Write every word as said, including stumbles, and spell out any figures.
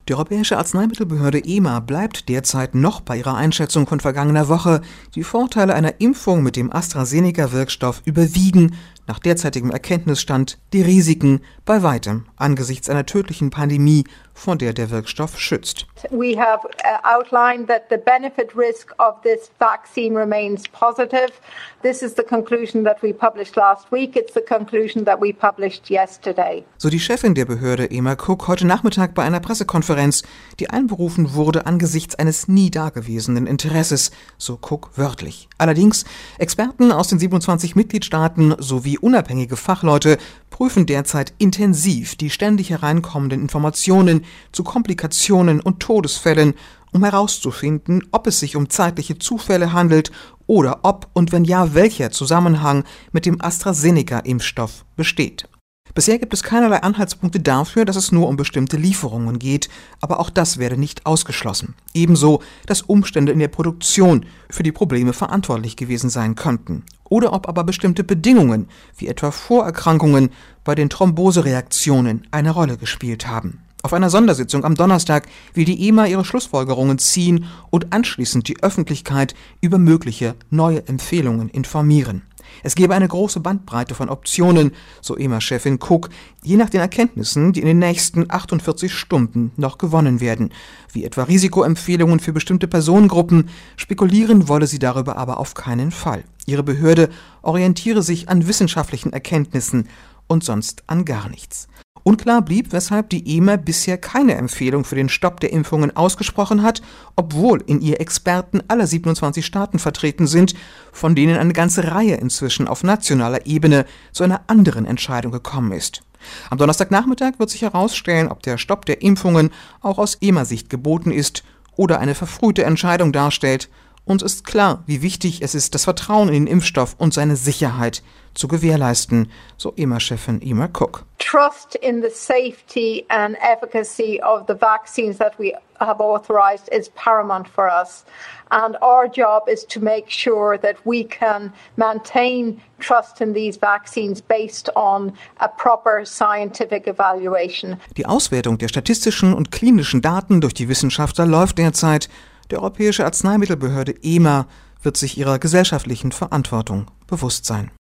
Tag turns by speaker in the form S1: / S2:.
S1: Die Europäische Arzneimittelbehörde E M A bleibt derzeit noch bei ihrer Einschätzung von vergangener Woche. Die Vorteile einer Impfung mit dem AstraZeneca-Wirkstoff überwiegen nach derzeitigem Erkenntnisstand die Risiken bei weitem angesichts einer tödlichen Pandemie, vor der der Wirkstoff schützt.
S2: We have outlined that the benefit risk of this vaccine remains positive. This is the conclusion that we published last week. It's the conclusion that we published yesterday.
S1: So die Chefin der Behörde Emer Cook heute Nachmittag bei einer Pressekonferenz, die einberufen wurde angesichts eines nie dagewesenen Interesses, so Cook wörtlich. Allerdings, Experten aus den siebenundzwanzig Mitgliedstaaten sowie unabhängige Fachleute prüfen derzeit intensiv die ständig hereinkommenden Informationen zu Komplikationen und Todesfällen, um herauszufinden, ob es sich um zeitliche Zufälle handelt oder ob und wenn ja, welcher Zusammenhang mit dem AstraZeneca-Impfstoff besteht. Bisher gibt es keinerlei Anhaltspunkte dafür, dass es nur um bestimmte Lieferungen geht, aber auch das werde nicht ausgeschlossen. Ebenso, dass Umstände in der Produktion für die Probleme verantwortlich gewesen sein könnten. Oder ob aber bestimmte Bedingungen, wie etwa Vorerkrankungen, bei den Thrombosereaktionen eine Rolle gespielt haben. Auf einer Sondersitzung am Donnerstag will die E M A ihre Schlussfolgerungen ziehen und anschließend die Öffentlichkeit über mögliche neue Empfehlungen informieren. Es gebe eine große Bandbreite von Optionen, so E M A-Chefin Cook, je nach den Erkenntnissen, die in den nächsten achtundvierzig Stunden noch gewonnen werden. Wie etwa Risikoempfehlungen für bestimmte Personengruppen, spekulieren wolle sie darüber aber auf keinen Fall. Ihre Behörde orientiere sich an wissenschaftlichen Erkenntnissen und sonst an gar nichts. Unklar blieb, weshalb die E M A bisher keine Empfehlung für den Stopp der Impfungen ausgesprochen hat, obwohl in ihr Experten aller siebenundzwanzig Staaten vertreten sind, von denen eine ganze Reihe inzwischen auf nationaler Ebene zu einer anderen Entscheidung gekommen ist. Am Donnerstagnachmittag wird sich herausstellen, ob der Stopp der Impfungen auch aus E M A-Sicht geboten ist oder eine verfrühte Entscheidung darstellt. Uns ist klar, wie wichtig es ist, das Vertrauen in den Impfstoff und seine Sicherheit zu gewährleisten, so E M A-Chefin Emer Cook.
S2: Trust in the safety and efficacy of the vaccines that we have authorized is paramount for us. And our job is to make sure that we can maintain trust in these vaccines based on a proper scientific evaluation.
S1: Die Auswertung der statistischen und klinischen Daten durch die Wissenschaftler läuft derzeit. Die Europäische Arzneimittelbehörde E M A wird sich ihrer gesellschaftlichen Verantwortung bewusst sein.